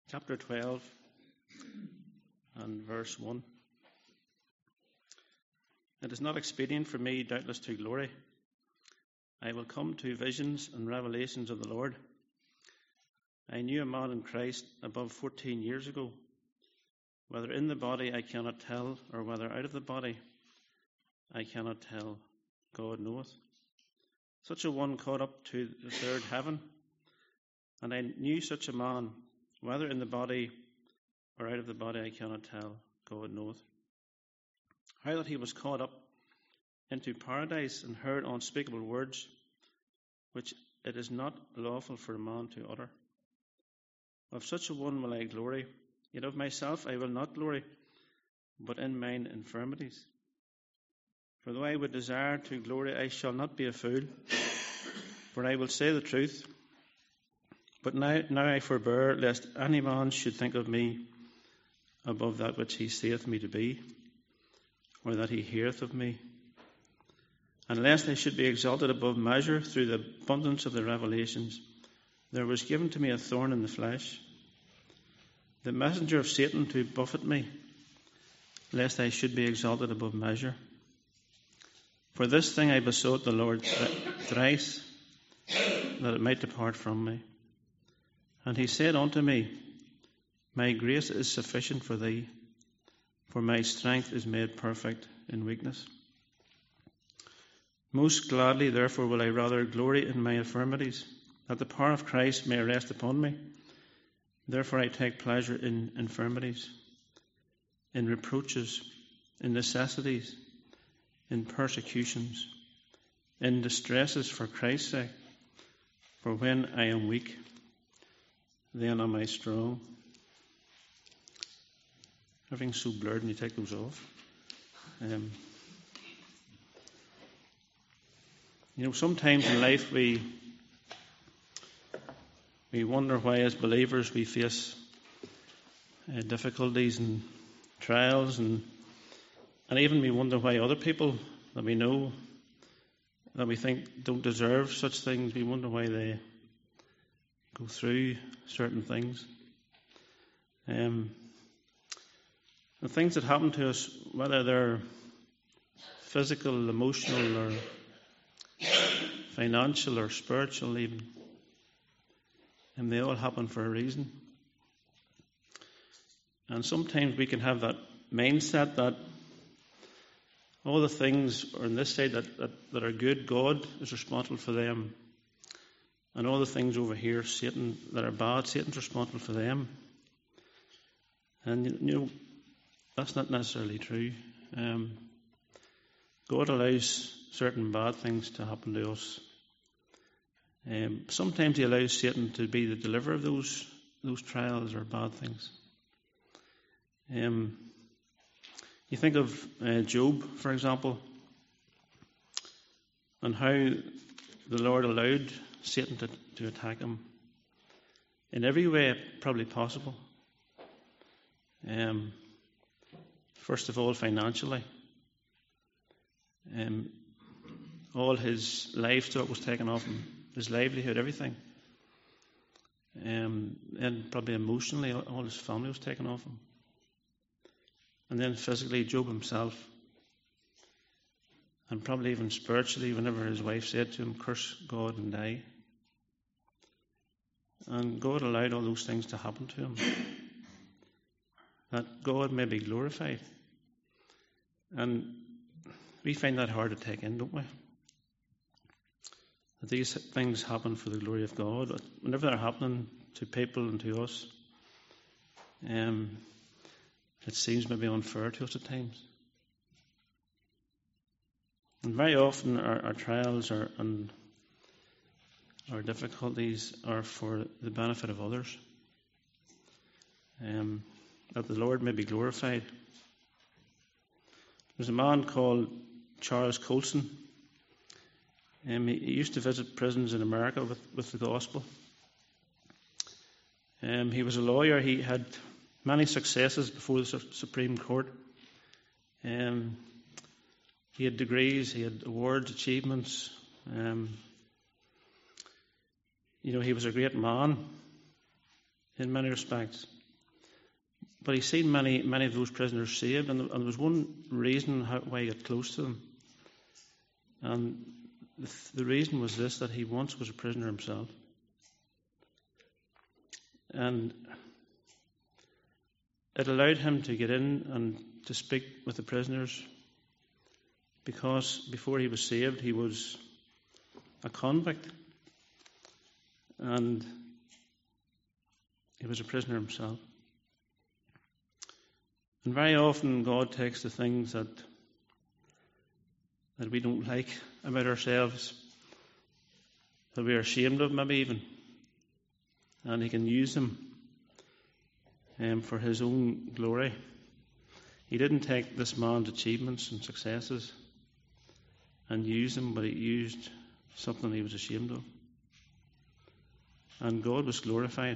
chapter 12 and verse 1. It is not expedient for me, doubtless, to glory. I will come to visions and revelations of the Lord. I knew a man in Christ above 14 years ago. Whether in the body I cannot tell, or whether out of the body I cannot tell. God knoweth. Such a one caught up to the third heaven. And I knew such a man, whether in the body or out of the body I cannot tell. God knoweth. How that he was caught up into paradise and heard unspeakable words, which it is not lawful for a man to utter. Of such a one will I glory, yet of myself I will not glory, but in mine infirmities. For though I would desire to glory, I shall not be a fool, for I will say the truth. But now I forbear, lest any man should think of me above that which he saith me to be, or that he heareth of me. And lest I should be exalted above measure through the abundance of the revelations, there was given to me a thorn in the flesh, the messenger of Satan to buffet me, lest I should be exalted above measure. For this thing I besought the Lord thrice, that it might depart from me. And he said unto me, My grace is sufficient for thee, for my strength is made perfect in weakness. Most gladly, therefore, will I rather glory in my infirmities, that the power of Christ may rest upon me. Therefore I take pleasure in infirmities, in reproaches, in necessities, in persecutions, in distresses for Christ's sake. For when I am weak, then am I strong. Everything's so blurred and you take those off. Sometimes in life we wonder why as believers we face difficulties and trials, and even we wonder why other people that we know, that we think don't deserve such things, we wonder why they go through certain things. The things that happen to us, whether they're physical, emotional, or financial, or spiritual even, and they all happen for a reason. And sometimes we can have that mindset that all the things on this side that are good, God is responsible for them. And all the things over here, Satan, that are bad, Satan's responsible for them. And, that's not necessarily true. God allows certain bad things to happen to us. Sometimes he allows Satan to be the deliverer of those trials or bad things. You think of Job, for example, and how the Lord allowed Satan to attack him in every way probably possible. First of all, financially. All his livestock was taken off him, his livelihood, everything. And probably emotionally, all his family was taken off him. And then physically, Job himself. And probably even spiritually, whenever his wife said to him, curse God and die. And God allowed all those things to happen to him, that God may be glorified. And we find that hard to take in, don't we? That these things happen for the glory of God. Whenever they're happening to people and to us, it seems maybe unfair to us at times. And very often our trials and our difficulties are for the benefit of others, that the Lord may be glorified. There's a man called Charles Colson. He used to visit prisons in America with the gospel. He was a lawyer. He had many successes before the Supreme Court. He had degrees, he had awards, achievements. He was a great man in many respects. But he's seen many of those prisoners saved, and there was one reason why he got close to them. And the reason was this, that he once was a prisoner himself. And it allowed him to get in and to speak with the prisoners, because before he was saved, he was a convict. And he was a prisoner himself. And very often God takes the things that we don't like about ourselves, that we are ashamed of maybe even, and he can use them for his own glory. He didn't take this man's achievements and successes and use them, but he used something he was ashamed of. And God was glorified.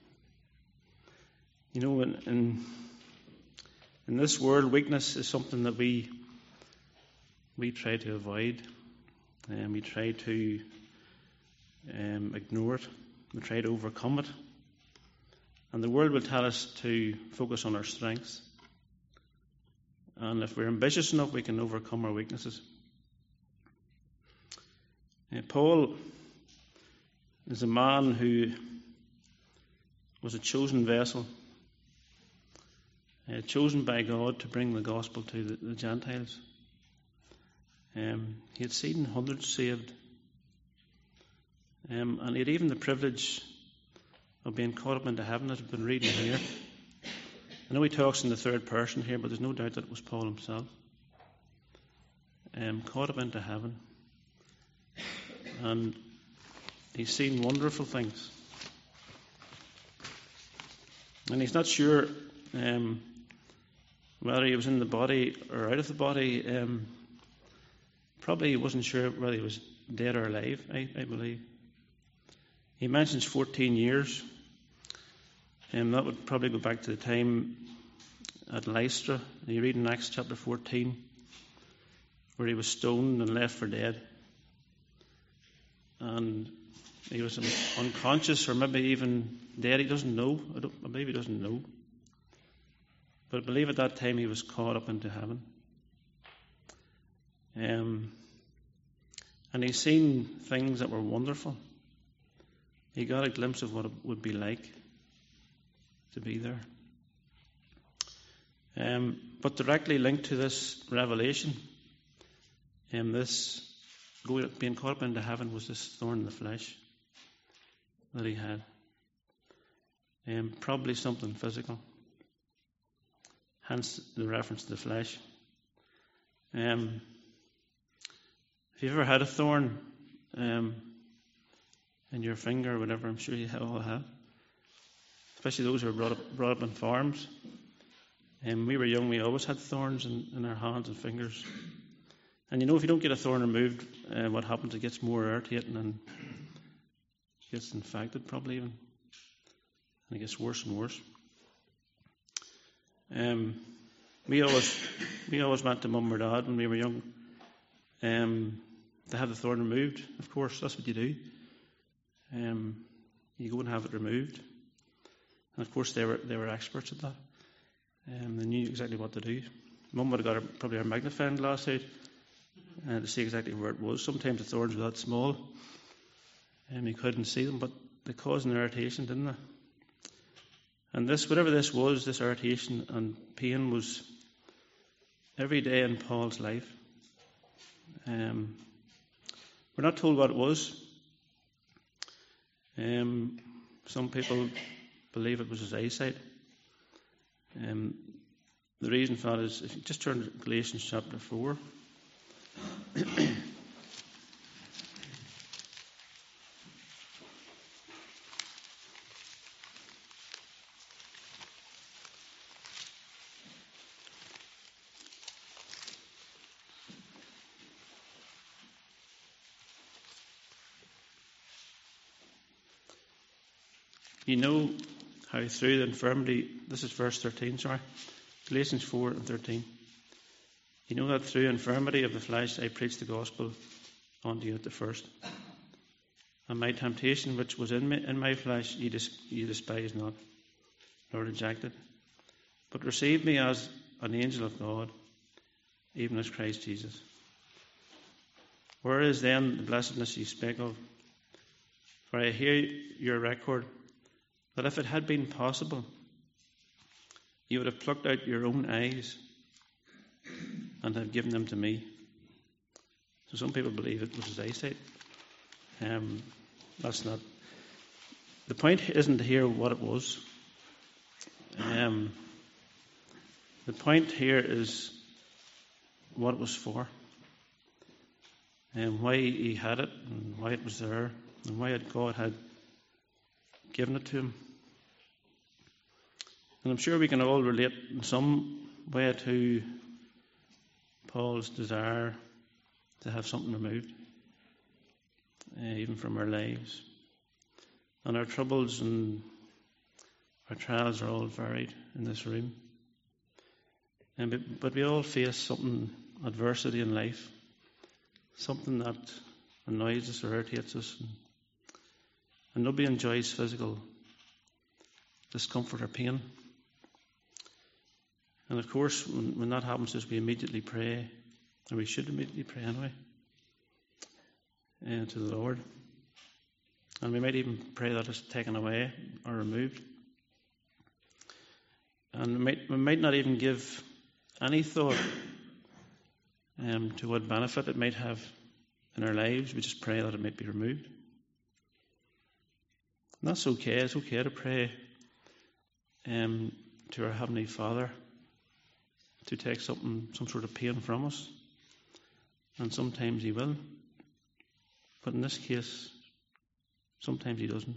You know, in this world, weakness is something that we try to avoid, and we try to ignore it. We try to overcome it. And the world will tell us to focus on our strengths. And if we're ambitious enough, we can overcome our weaknesses. Paul is a man who was a chosen vessel, chosen by God to bring the gospel to the Gentiles. He had seen hundreds saved, and he had even the privilege of being caught up into heaven, as we've been reading here. I know he talks in the third person here, but there's no doubt that it was Paul himself. Caught up into heaven. And he's seen wonderful things. And he's not sure whether he was in the body or out of the body. Probably he wasn't sure whether he was dead or alive, I believe. He mentions 14 years. That would probably go back to the time at Lystra. You read in Acts chapter 14, where he was stoned and left for dead. And he was unconscious, or maybe even dead. He doesn't know. I believe he doesn't know. But I believe at that time he was caught up into heaven. And he's seen things that were wonderful. He got a glimpse of what it would be like to be there. But directly linked to this revelation, this being caught up into heaven, was this thorn in the flesh that he had. Probably something physical. Hence the reference to the flesh. If you've ever had a thorn in your finger or whatever, I'm sure you all have. Especially those who are brought up in farms. We were young, we always had thorns in our hands and fingers. And you know, if you don't get a thorn removed, what happens? It gets more irritating and gets infected, probably even. And it gets worse and worse. We always went to Mum or Dad when we were young to have the thorn removed. Of course, that's what you do. You go and have it removed. And of course, they were experts at that. They knew exactly what to do. Mum would have got probably her magnifying glass out to see exactly where it was. Sometimes the thorns were that small, and you couldn't see them, but they caused an irritation, didn't they? And whatever this was, this irritation and pain was every day in Paul's life. We're not told what it was. Some people believe it was his eyesight. The reason for that is, if you just turn to Galatians chapter 4. You know how through the infirmity, this is verse 13, Galatians 4 and 13. You know that through infirmity of the flesh I preached the gospel unto you at the first. And my temptation which was in my flesh you despised not, nor rejected. but receive me as an angel of God, even as Christ Jesus. Where is then the blessedness you speak of? For I hear your record, that if it had been possible, you would have plucked out your own eyes and have given them to me. So some people believe it was his eyesight. That's not. The point isn't to hear what it was. The point here is what it was for, and why he had it, and why it was there, and why God had given it to him. And I'm sure we can all relate in some way to Paul's desire to have something removed, even from our lives. And our troubles and our trials are all varied in this room. But we all face something, adversity in life, something that annoys us or irritates us. And nobody enjoys physical discomfort or pain. And of course, when that happens to us, we immediately pray, or we should immediately pray anyway, to the Lord. And we might even pray that it's taken away or removed. And we might not even give any thought to what benefit it might have in our lives. We just pray that it might be removed. And that's okay. It's okay to pray to our Heavenly Father to take some sort of pain from us. And sometimes He will. But in this case, sometimes He doesn't.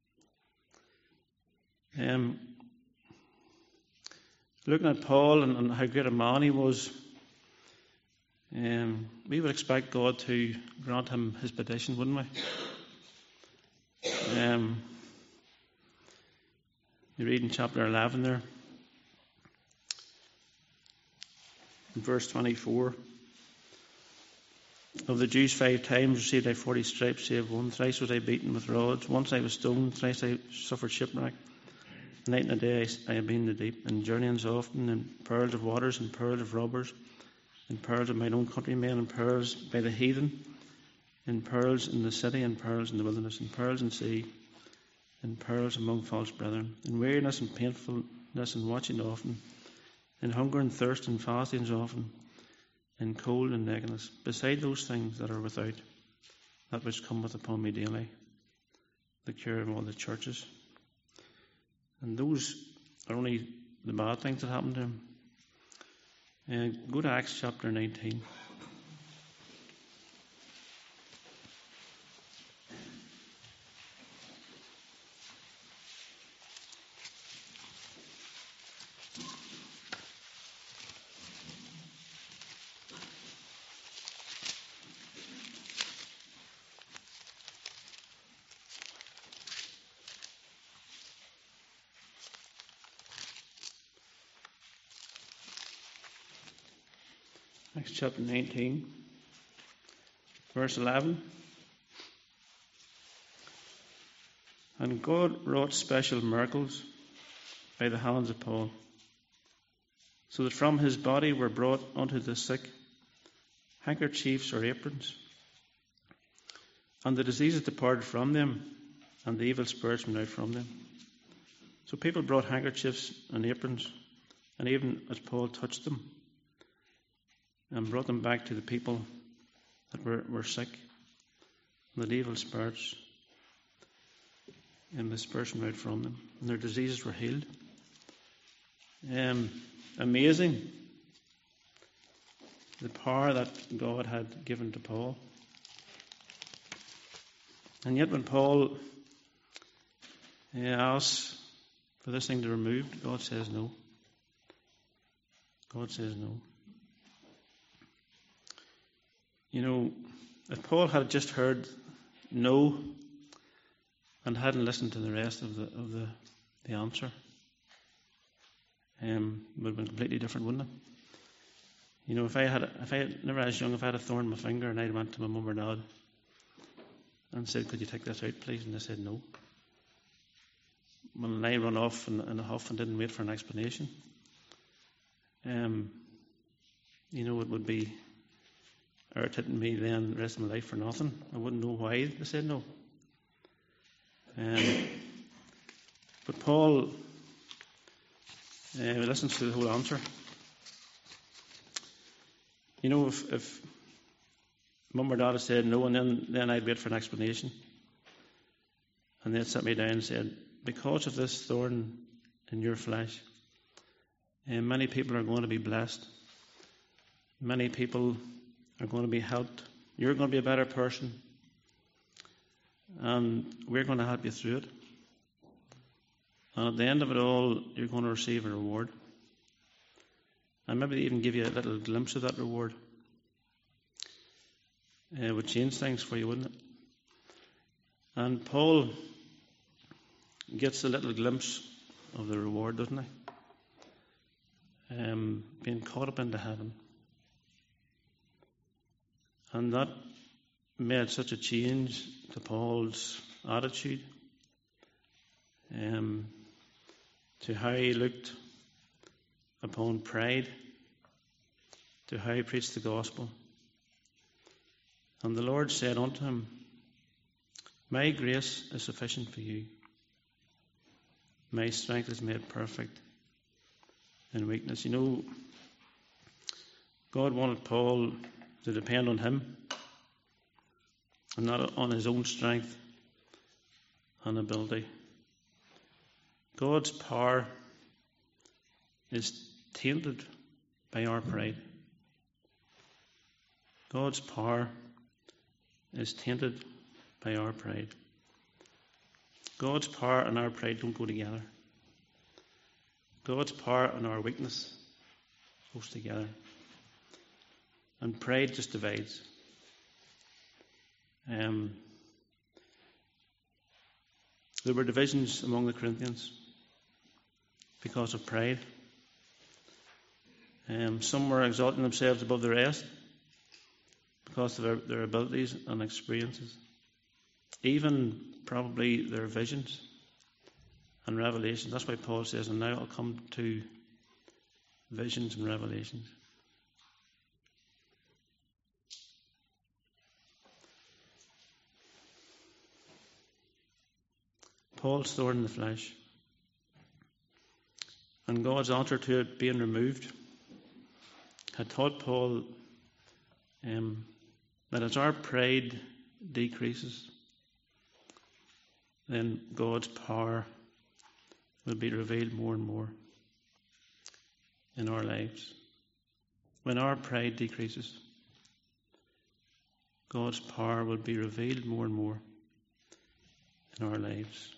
Looking at Paul and how great a man he was, we would expect God to grant him his petition, wouldn't we? You read in chapter 11 there, in verse 24. Of the Jews 5 times received I 40 stripes, save one. Thrice was I beaten with rods. Once I was stoned. Thrice I suffered shipwreck. Night and a day I have been in the deep, and journeyings often, in perils of waters, and perils of robbers, in perils of mine own countrymen, and perils by the heathen, in perils in the city, and perils in the wilderness, in perils in sea, in perils among false brethren, in weariness and painfulness, and watching often, in hunger and thirst, and fastings often, in cold and nakedness, beside those things that are without, that which cometh upon me daily, the cure of all the churches. And those are only the bad things that happened to him. Go to Acts chapter 19. Acts chapter 19, verse 11. And God wrought special miracles by the hands of Paul, so that from his body were brought unto the sick handkerchiefs or aprons, and the diseases departed from them, and the evil spirits went out from them. So people brought handkerchiefs and aprons, and even as Paul touched them, and brought them back to the people that were sick, and the evil spirits, and the spirits went out from them, and their diseases were healed. Amazing, the power that God had given to Paul. And yet when Paul asks for this thing to be removed, God says no. God says no. You know, if Paul had just heard no and hadn't listened to the rest of the answer, it would have been completely different, wouldn't it? You know, if I had never as young, if I had a thorn in my finger and I went to my mum or dad and said, "Could you take this out, please?" and they said no, when I run off in a huff and didn't wait for an explanation, it would be irritating me then the rest of my life for nothing. I wouldn't know why they said no. But Paul listens to the whole answer. If Mum or Dad had said no, and then I'd wait for an explanation. And they'd sit me down and said, because of this thorn in your flesh, many people are going to be blessed. Many people are going to be helped. You're going to be a better person. And we're going to help you through it. And at the end of it all, you're going to receive a reward. And maybe they even give you a little glimpse of that reward. It would change things for you, wouldn't it? And Paul gets a little glimpse of the reward, doesn't he? Being caught up into heaven. And that made such a change to Paul's attitude, to how he looked upon pride, to how he preached the gospel. And the Lord said unto him, my grace is sufficient for you. My strength is made perfect in weakness. God wanted Paul to depend on him and not on his own strength and ability. God's power is tainted by our pride. God's power is tainted by our pride. God's power and our pride don't go together. God's power and our weakness goes together. And pride just divides. There were divisions among the Corinthians because of pride. Some were exalting themselves above the rest because of their abilities and experiences. Even probably their visions and revelations. That's why Paul says, and now I'll come to visions and revelations. Paul's thorn in the flesh. And God's answer to it being removed had taught Paul that as our pride decreases, then God's power will be revealed more and more in our lives. When our pride decreases, God's power will be revealed more and more in our lives.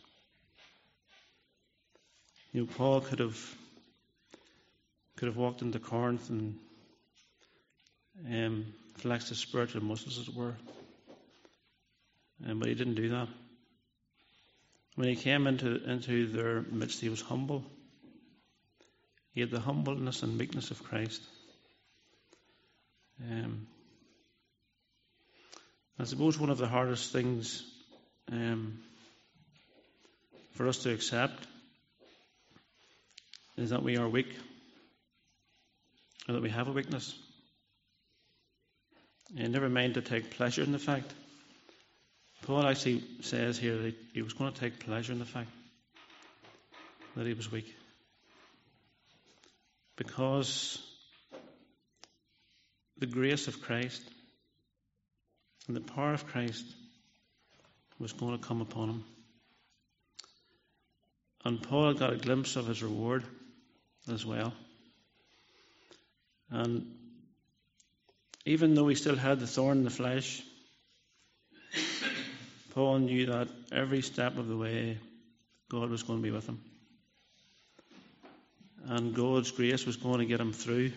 Paul could have walked into Corinth and flexed his spiritual muscles, as it were. But he didn't do that. When he came into their midst, he was humble. He had the humbleness and meekness of Christ. I suppose one of the hardest things for us to accept is that we are weak, or that we have a weakness. And never mind to take pleasure in the fact. Paul actually says here that he was going to take pleasure in the fact that he was weak. Because the grace of Christ and the power of Christ was going to come upon him. And Paul got a glimpse of his reward as well. And even though he still had the thorn in the flesh, Paul knew that every step of the way God was going to be with him. And God's grace was going to get him through.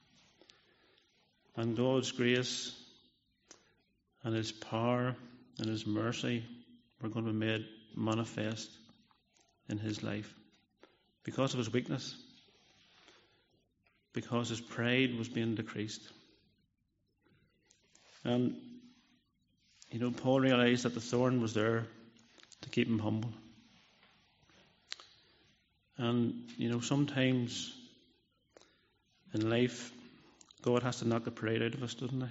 And God's grace and his power and his mercy were going to be made manifest in his life. Because of his weakness. Because his pride was being decreased. And, Paul realized that the thorn was there to keep him humble. And, sometimes In life, God has to knock the pride out of us, doesn't he?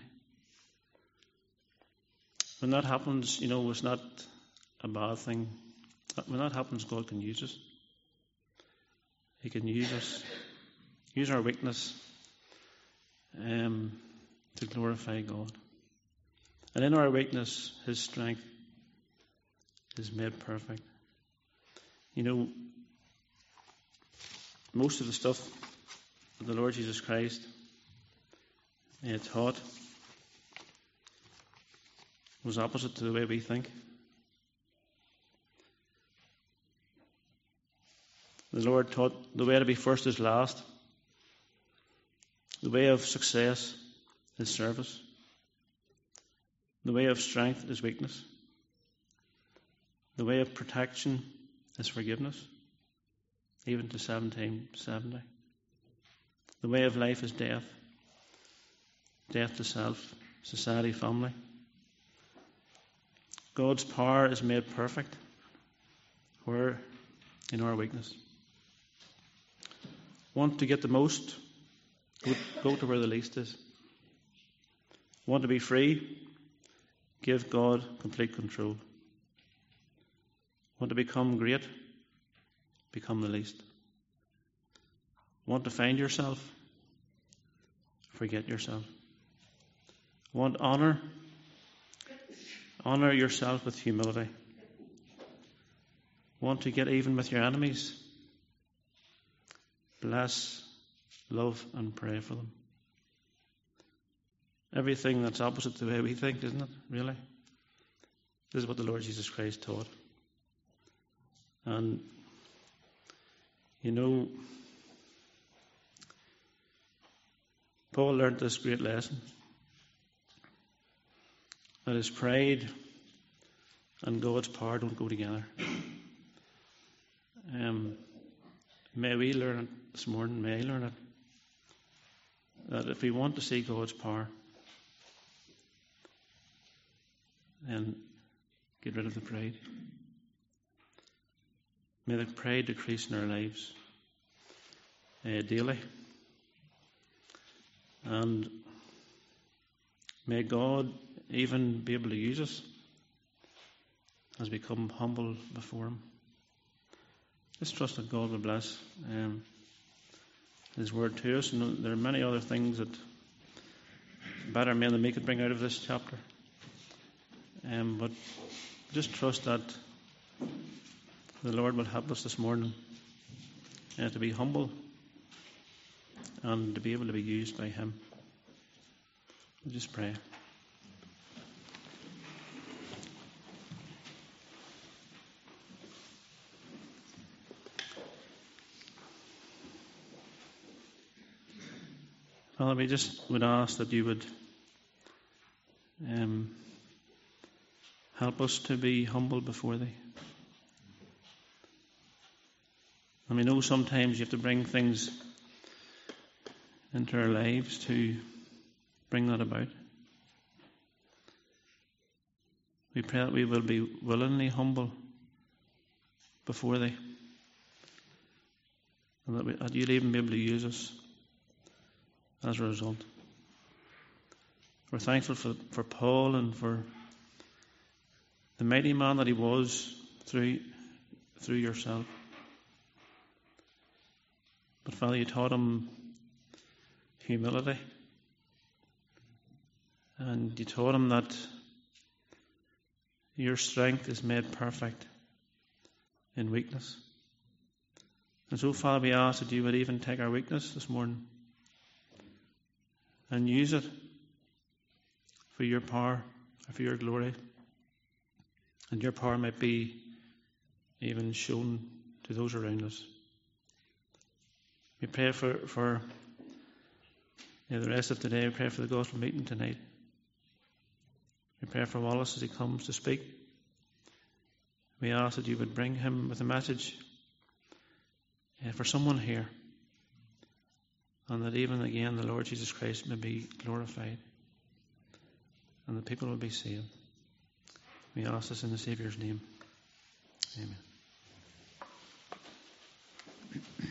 When that happens, it's not a bad thing. When that happens, God can use us. He can use us, use our weakness to glorify God. And in our weakness, His strength is made perfect. Most of the stuff that the Lord Jesus Christ taught was opposite to the way we think. The Lord taught the way to be first is last. The way of success is service. The way of strength is weakness. The way of protection is forgiveness, even to 1770. The way of life is death. Death to self, society, family. God's power is made perfect where in our weakness. Want to get the most? Go to where the least is. Want to be free? Give God complete control. Want to become great? Become the least. Want to find yourself? Forget yourself. Want honor? Honor yourself with humility. Want to get even with your enemies? Bless, love, and pray for them. Everything that's opposite to the way we think, isn't it? Really? This is what the Lord Jesus Christ taught. And, Paul learned this great lesson. That his pride and God's power don't go together. May we learn it this morning, may I learn it, that if we want to see God's power, then get rid of the pride. May the pride decrease in our lives daily. And may God even be able to use us as we come humble before Him. Just trust that God will bless His word to us. And there are many other things that better men than me could bring out of this chapter. But just trust that the Lord will help us this morning to be humble and to be able to be used by Him. We'll just pray. Father, we just would ask that you would help us to be humble before Thee. And we know sometimes you have to bring things into our lives to bring that about. We pray that we will be willingly humble before Thee, and that You'll even be able to use us as a result. We're thankful for Paul and for the mighty man that he was through Yourself. But Father, You taught him humility, and You taught him that Your strength is made perfect in weakness. And so, Father, we ask that You would even take our weakness this morning and use it for Your power and for Your glory. And Your power might be even shown to those around us. We pray for the rest of today. We pray for the gospel meeting tonight. We pray for Wallace as he comes to speak. We ask that You would bring him with a message for someone here, and that even again the Lord Jesus Christ may be glorified and the people will be saved. We ask this in the Saviour's name. Amen.